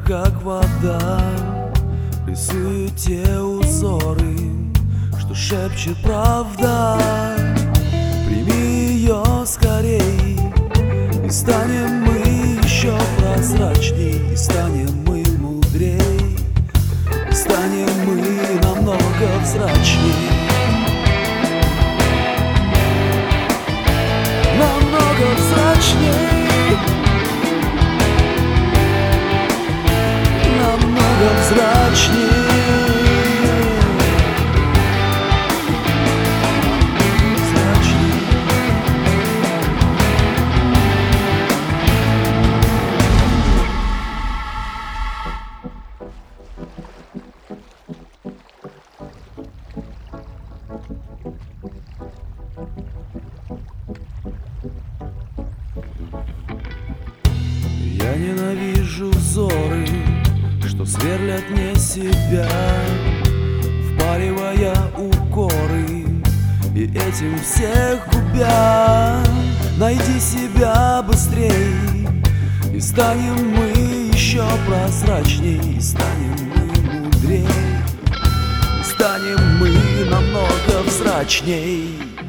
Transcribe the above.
как вода, рисует те узоры, что шепчет правда. Прими ее скорей, и станем мы еще прозрачней, и станем мы мудрей, и станем мы намного взрачней. Намного взрачней, намного взрачней. Я ненавижу взоры, что сверлят не себя, впаривая укоры и этим всех губя. Найди себя быстрей, и станем мы еще прозрачней, и станем мы мудрей, и станем мы намного взрачней.